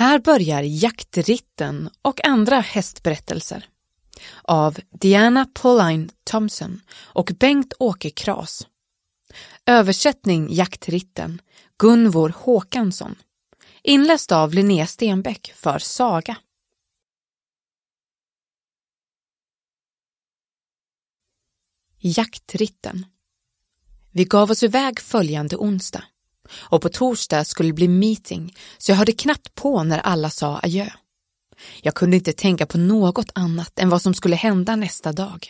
Här börjar jaktritten och andra hästberättelser av Diana Pauline Thompson och Bengt-Åke Kras. Översättning jaktritten Gunvor Håkansson. Inläst av Linnea Stenbeck för Saga. Jaktritten. Vi gav oss iväg följande onsdag. Och på torsdag skulle det bli meeting, så jag hörde knappt på när alla sa adjö. Jag kunde inte tänka på något annat än vad som skulle hända nästa dag.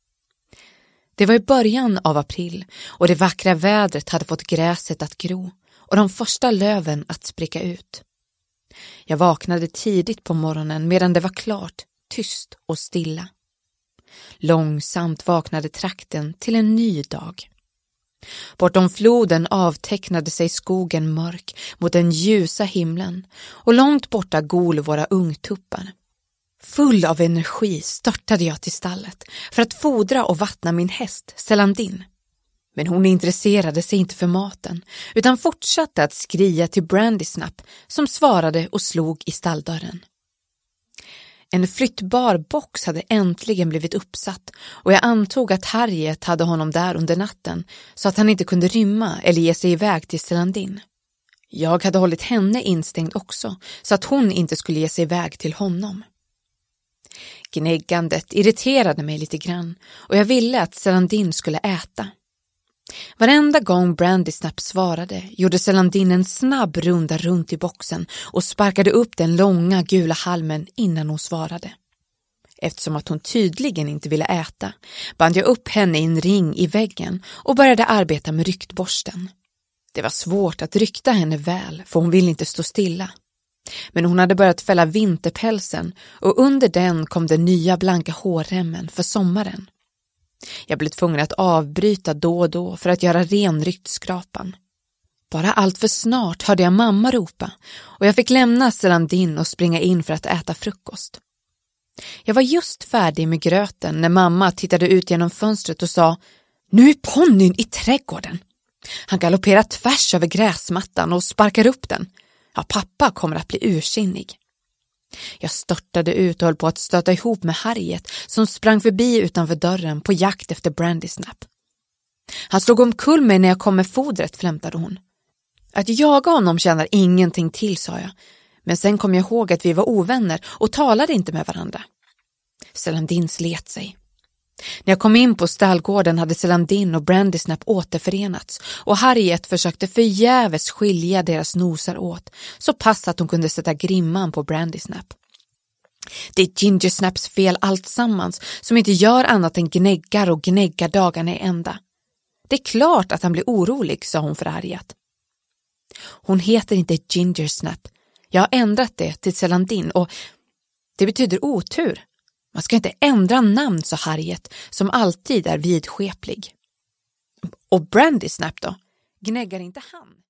Det var i början av april och det vackra vädret hade fått gräset att gro och de första löven att spricka ut. Jag vaknade tidigt på morgonen medan det var klart, tyst och stilla. Långsamt vaknade trakten till en ny dag. Bortom floden avtecknade sig skogen mörk mot den ljusa himlen och långt borta gol våra ungtuppar. Full av energi störtade jag till stallet för att fodra och vattna min häst Celandine. Men hon intresserade sig inte för maten utan fortsatte att skria till Brandysnap som svarade och slog i stalldörren. En flyttbar box hade äntligen blivit uppsatt och jag antog att Harriet hade honom där under natten så att han inte kunde rymma eller ge sig iväg till Celandine. Jag hade hållit henne instängd också så att hon inte skulle ge sig iväg till honom. Gnäggandet irriterade mig lite grann och jag ville att Celandine skulle äta. Varenda gång Brandysnap svarade gjorde Celandine en snabb runda runt i boxen och sparkade upp den långa gula halmen innan hon svarade. Eftersom att hon tydligen inte ville äta band jag upp henne i en ring i väggen och började arbeta med ryktborsten. Det var svårt att rykta henne väl för hon ville inte stå stilla. Men hon hade börjat fälla vinterpälsen och under den kom den nya blanka hårremmen för sommaren. Jag blev tvungen att avbryta då och då för att göra ren ryktskrapan. Bara allt för snart hörde jag mamma ropa och jag fick lämna Celandine och springa in för att äta frukost. Jag var just färdig med gröten när mamma tittade ut genom fönstret och sa: "Nu är ponnyn i trädgården. Han galopperar tvärs över gräsmattan och sparkar upp den. Ja, pappa kommer att bli ursinnig." Jag störtade ut och höll på att stöta ihop med Harriet som sprang förbi utanför dörren på jakt efter Brandysnap. "Han slog omkull mig när jag kom med fodret", flämtade hon. "Att jaga honom tjänar ingenting till", sa jag. Men sen kom jag ihåg att vi var ovänner och talade inte med varandra. Celandine slet sig. När jag kom in på stallgården hade Celandine och Brandysnap återförenats och Harriet försökte förgäves skilja deras nosar åt så pass att hon kunde sätta grimman på Brandysnap. "Det är Gingersnaps fel alltsammans som inte gör annat än gnäggar och gnäggar dagarna i ända. Det är klart att han blir orolig", sa hon för Harriet. "Hon heter inte Gingersnap. Jag har ändrat det till Celandine och det betyder otur. Man ska inte ändra namn", sa Harriet som alltid är vidskeplig. "Och Brandysnap då? Gnäggar inte han?"